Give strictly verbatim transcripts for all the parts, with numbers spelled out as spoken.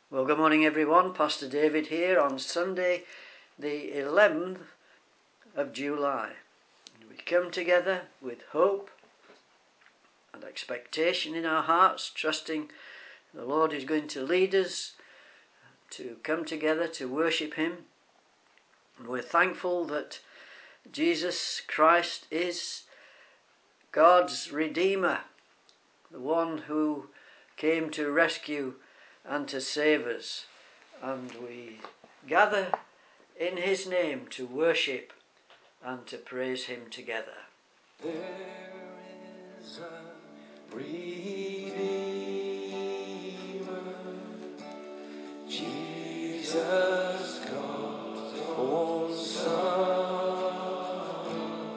Well, good morning everyone. Pastor David here on Sunday the eleventh of July. We come together with hope and expectation in our hearts, trusting the Lord is going to lead us to come together to worship Him. And we're thankful that Jesus Christ is God's Redeemer, the one who came to rescue and to save us. And we gather in His name to worship and to praise Him together. There is a Redeemer, Jesus, God's own Son,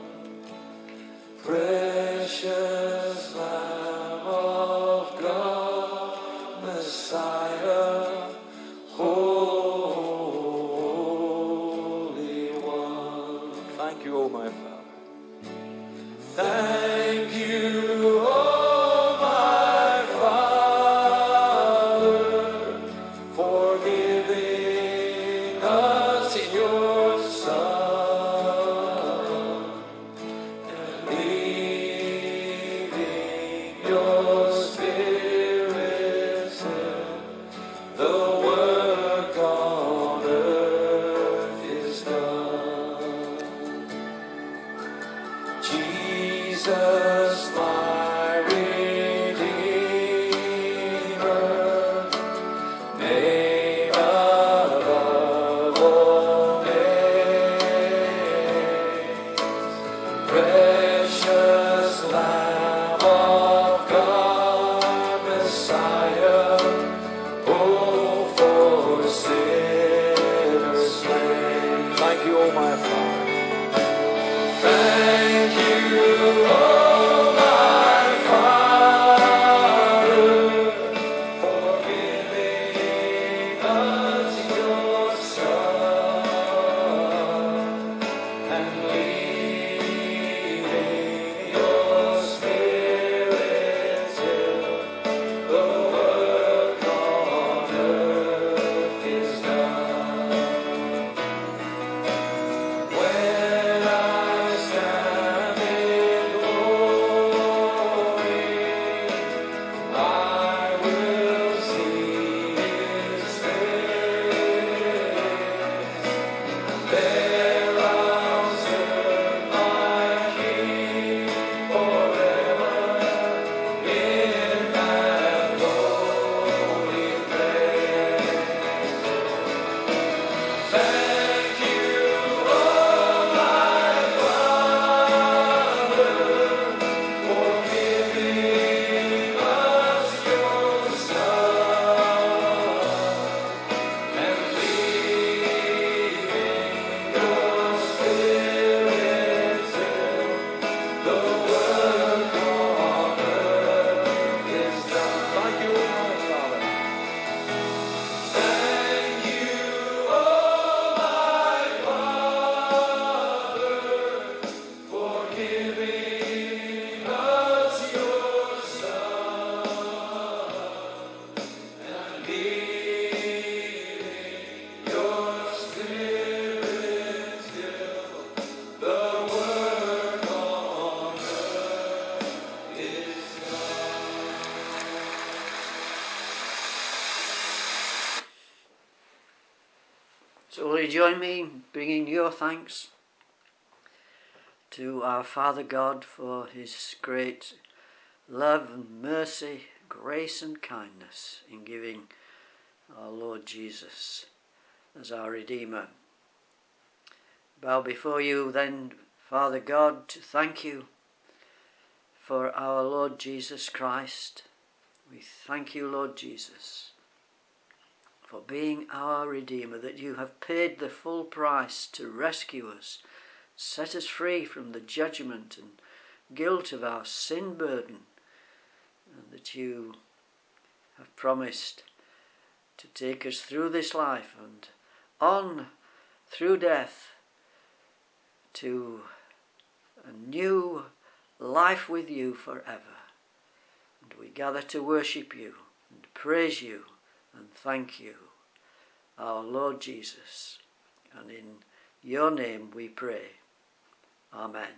precious Lamb of God, Messiah, Holy One. Thank you, O my Father. Thank you, oh my Father, for giving us your Son and leaving your Spirit till the work on earth is done. Jesus, my Redeemer, name above all names, precious Lamb of God, Messiah, oh, for sinners slain. Thank you, oh my Father. Thank you, oh my Father, for giving us your Son and leaving your Spirit till the work on earth is done. When I stand in glory, I will see His face. There I'll serve my King forever in that holy place. Thank you, oh my Father, for giving us your Son and leaving your Spirit till the work on earth is done. Thank you, oh my Father. Thank you, oh my Father, for giving us your Son and leaving your Spirit till the work on earth is done. So will you join me in bringing your thanks to our Father God for His great love and mercy, grace and kindness in giving our Lord Jesus as our Redeemer. Bow before you then, Father God, to thank you for our Lord Jesus Christ. We thank you, Lord Jesus, for being our Redeemer, that you have paid the full price to rescue us, set us free from the judgment and guilt of our sin burden, and that you have promised to take us through this life and on through death to a new life with you forever. And we gather to worship you and praise you and thank you, our Lord Jesus. And in your name we pray. Amen.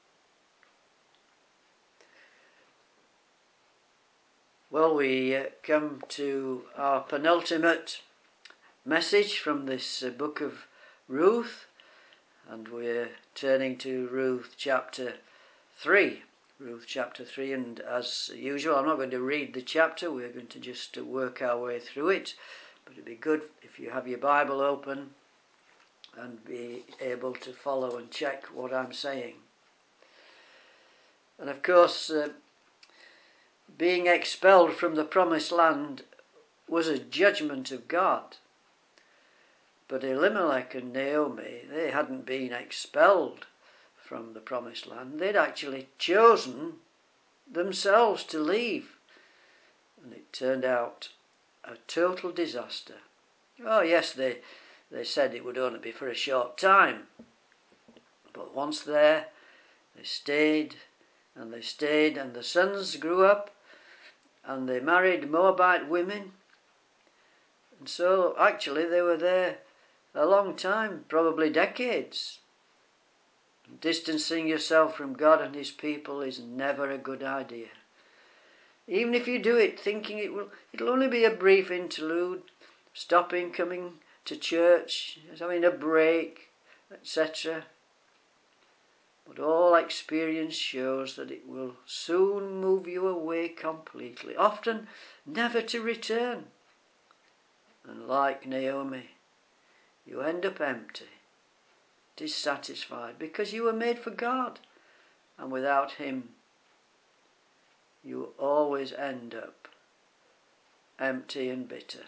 Well, we uh, come to our penultimate message from this uh, book of Ruth, and we're turning to Ruth chapter three. Ruth chapter three, and as usual, I'm not going to read the chapter, we're going to just uh, work our way through it, but it'd be good if you have your Bible open and be able to follow and check what I'm saying. And of course, uh, being expelled from the promised land was a judgment of God. But Elimelech and Naomi, they hadn't been expelled from the promised land. They'd actually chosen themselves to leave. And it turned out a total disaster. Oh yes, they, they said it would only be for a short time. But once there, they stayed and they stayed, and the sons grew up and they married Moabite women. And so actually they were there a long time, probably decades. Distancing yourself from God and his people is never a good idea. Even if you do it thinking it will, it'll only be a brief interlude, stopping, coming to church, having a break, et cetera. But all experience shows that it will soon move you away completely, often never to return. And like Naomi, you end up empty, dissatisfied, because you were made for God, and without him you always end up empty and bitter.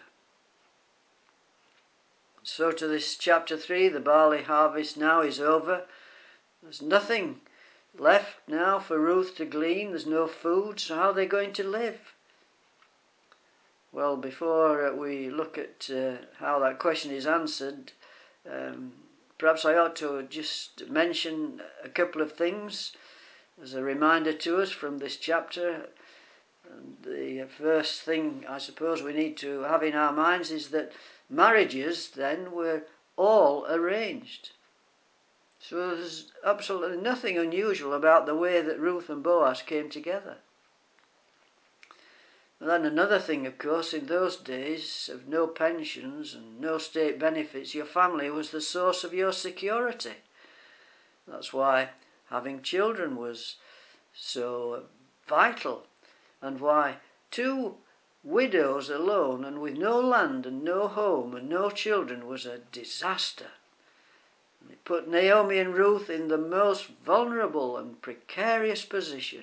So to this chapter three, the barley harvest now is over. There's nothing left now for Ruth to glean. There's no food, so how are they going to live? Well, before we look at uh, how that question is answered, um, perhaps I ought to just mention a couple of things as a reminder to us from this chapter. And the first thing I suppose we need to have in our minds is that marriages then were all arranged. So there's absolutely nothing unusual about the way that Ruth and Boaz came together. And then another thing, of course, in those days of no pensions and no state benefits, your family was the source of your security. That's why having children was so vital, and why two widows alone and with no land and no home and no children was a disaster. And it put Naomi and Ruth in the most vulnerable and precarious position.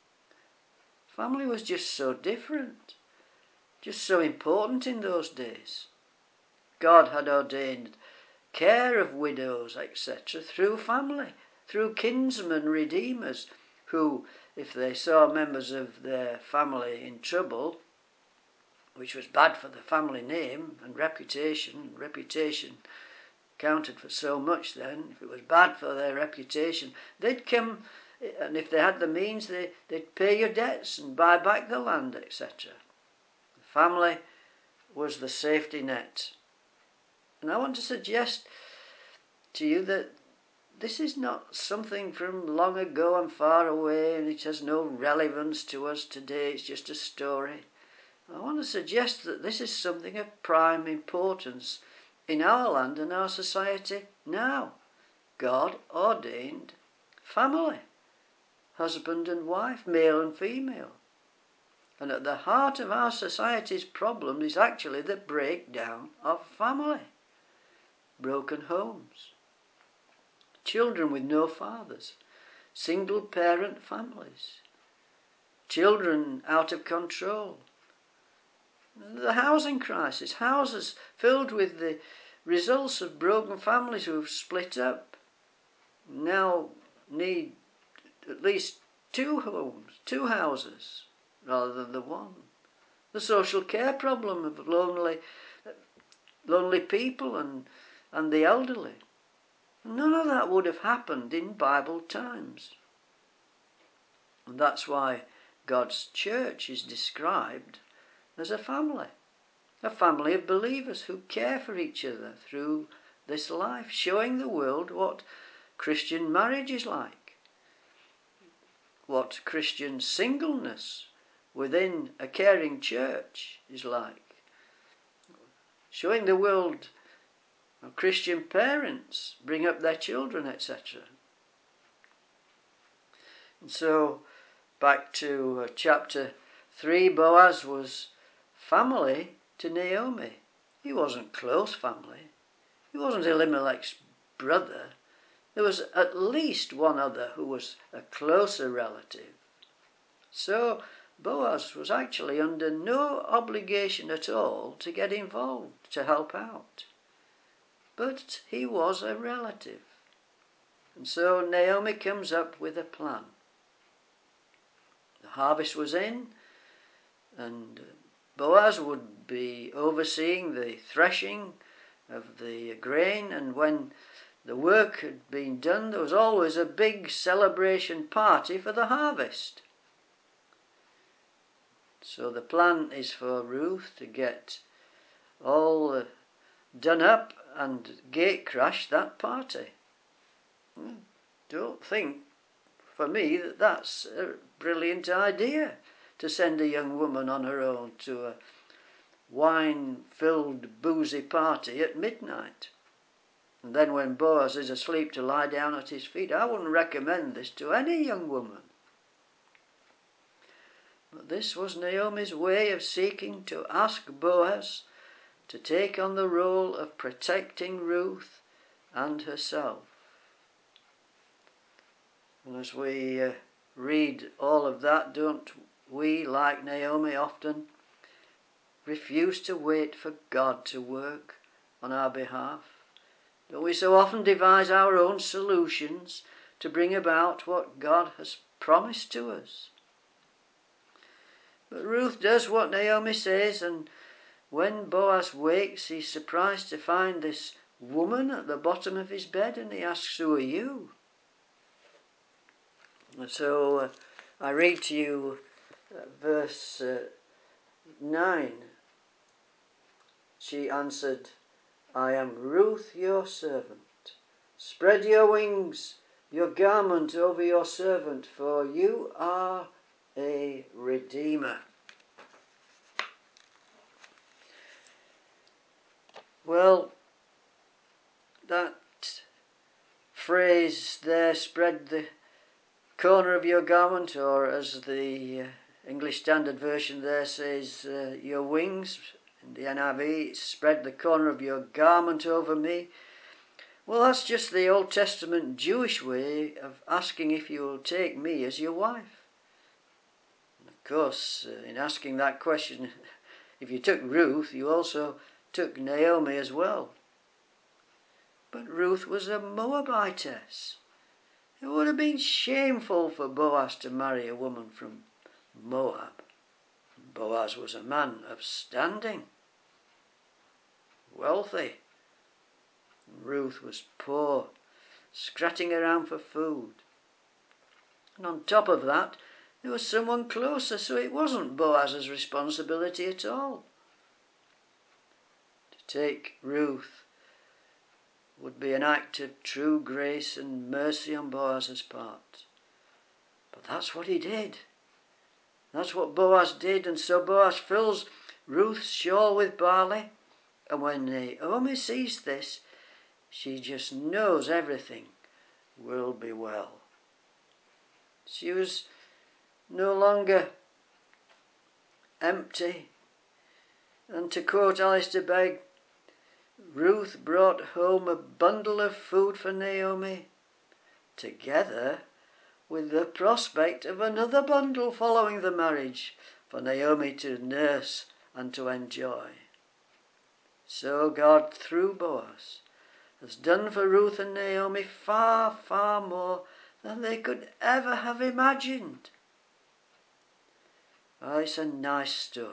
Family was just so different, just so important in those days. God had ordained care of widows, et cetera, through family, through kinsmen redeemers, who, if they saw members of their family in trouble, which was bad for the family name and reputation, reputation counted for so much then, if it was bad for their reputation, they'd come, and if they had the means, they, they'd pay your debts and buy back the land, et cetera. The family was the safety net. And I want to suggest to you that this is not something from long ago and far away, and it has no relevance to us today, it's just a story. I want to suggest that this is something of prime importance in our land and our society now. God ordained family, husband and wife, male and female. And at the heart of our society's problem is actually the breakdown of family, broken homes, children with no fathers, single parent families, children out of control, the housing crisis, houses filled with the results of broken families who have split up, now need at least two homes, two houses, rather than the one. The social care problem of lonely, lonely people and, and the elderly. None of that would have happened in Bible times. And that's why God's church is described as a family. A family of believers who care for each other through this life, showing the world what Christian marriage is like, what Christian singleness within a caring church is like, showing the world how Christian parents bring up their children, et cetera. And so, back to uh, chapter three, Boaz was family to Naomi. He wasn't close family. He wasn't Elimelech's brother. There was at least one other who was a closer relative. So Boaz was actually under no obligation at all to get involved, to help out. But he was a relative. And so Naomi comes up with a plan. The harvest was in, and Boaz would be overseeing the threshing of the grain, and when the work had been done, there was always a big celebration party for the harvest. So the plan is for Ruth to get all uh, done up and gate crash that party. Don't think, for me, that that's a brilliant idea, to send a young woman on her own to a wine-filled boozy party at midnight. And then when Boaz is asleep, to lie down at his feet. I wouldn't recommend this to any young woman. But this was Naomi's way of seeking to ask Boaz to take on the role of protecting Ruth and herself. And as we uh, read all of that, don't we, like Naomi, often refuse to wait for God to work on our behalf? Don't we so often devise our own solutions to bring about what God has promised to us? But Ruth does what Naomi says, and when Boaz wakes, he's surprised to find this woman at the bottom of his bed, and he asks, "Who are you?" And so uh, I read to you uh, verse uh, nine. She answered, "I am Ruth, your servant. Spread your wings, your garment over your servant, for you are a redeemer." Well, that phrase there, "spread the corner of your garment," or as the uh, English Standard Version there says, uh, your wings. In the N I V, "spread the corner of your garment over me." Well, that's just the Old Testament Jewish way of asking if you will take me as your wife. And of course, uh, in asking that question, if you took Ruth, you also took Naomi as well. But Ruth was a Moabitess. It would have been shameful for Boaz to marry a woman from Moab. Boaz was a man of standing, wealthy. Ruth was poor, scratching around for food. And on top of that, there was someone closer, so it wasn't Boaz's responsibility at all. To take Ruth would be an act of true grace and mercy on Boaz's part. But that's what he did. That's what Boaz did, and so Boaz fills Ruth's shawl with barley, and when Naomi sees this, she just knows everything will be well. She was no longer empty. And to quote Alistair Begg, Ruth brought home a bundle of food for Naomi, together with the prospect of another bundle following the marriage for Naomi to nurse and to enjoy. So God, through Boaz, has done for Ruth and Naomi far, far more than they could ever have imagined. Oh, it's a nice story.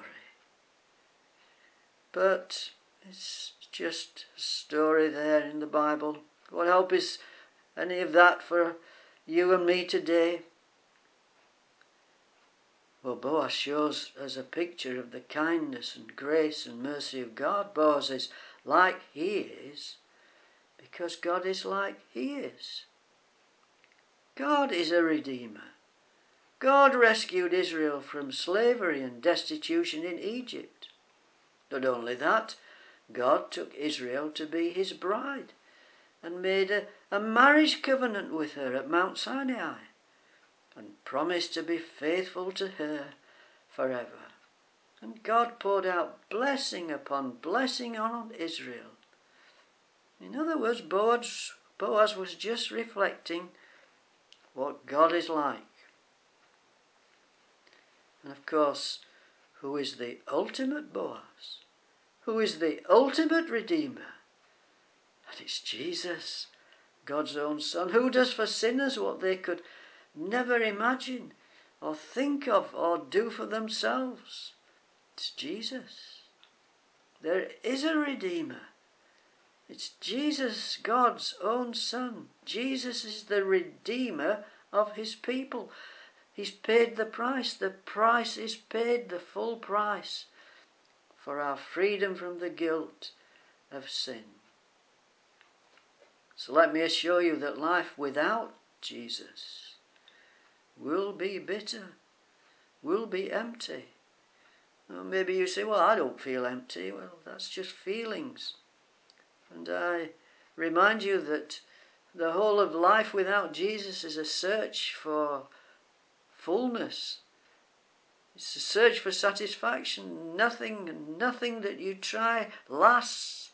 But it's just a story there in the Bible. What help is any of that for you and me today? Well, Boaz shows us a picture of the kindness and grace and mercy of God. Boaz is like he is because God is like he is. God is a redeemer. God rescued Israel from slavery and destitution in Egypt. Not only that, God took Israel to be his bride and made a, a marriage covenant with her at Mount Sinai and promised to be faithful to her forever. And God poured out blessing upon blessing on Israel. In other words, Boaz, Boaz was just reflecting what God is like. And of course, who is the ultimate Boaz? Who is the ultimate Redeemer? And it's Jesus, God's own Son, who does for sinners what they could never imagine or think of or do for themselves. It's Jesus. There is a Redeemer. It's Jesus, God's own Son. Jesus is the Redeemer of his people. He's paid the price. The price is paid, the full price, for our freedom from the guilt of sin. So let me assure you that life without Jesus will be bitter, will be empty. Well, maybe you say, well, I don't feel empty. Well, that's just feelings. And I remind you that the whole of life without Jesus is a search for fullness. It's a search for satisfaction. Nothing, nothing that you try lasts.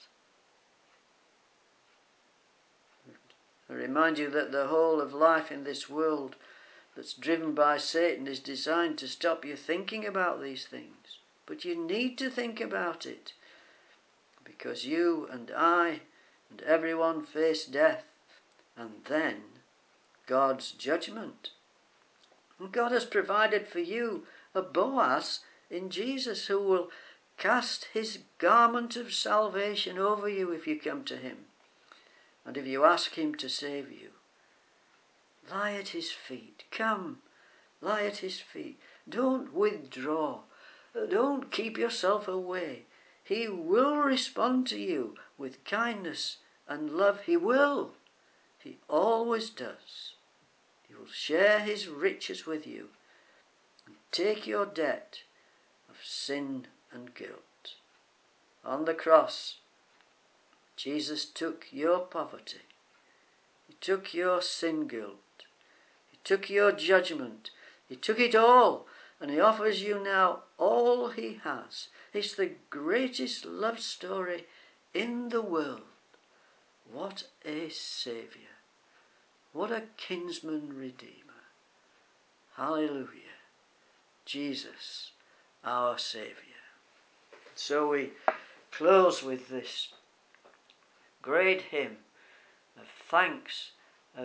I remind you that the whole of life in this world that's driven by Satan is designed to stop you thinking about these things. But you need to think about it, because you and I and everyone face death and then God's judgment. And God has provided for you a Boaz in Jesus who will cast his garment of salvation over you if you come to him. And if you ask him to save you, lie at his feet. Come, lie at his feet. Don't withdraw. Don't keep yourself away. He will respond to you with kindness and love. He will. He always does. He will share his riches with you and take your debt of sin and guilt. On the cross, Jesus took your poverty. He took your sin guilt. He took your judgment. He took it all, and he offers you now all he has. It's the greatest love story in the world. What a Saviour. What a kinsman redeemer. Hallelujah. Jesus, our Saviour. So we close with this great hymn of thanks, of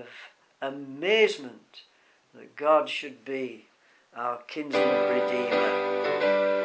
amazement that God should be our kinsman redeemer.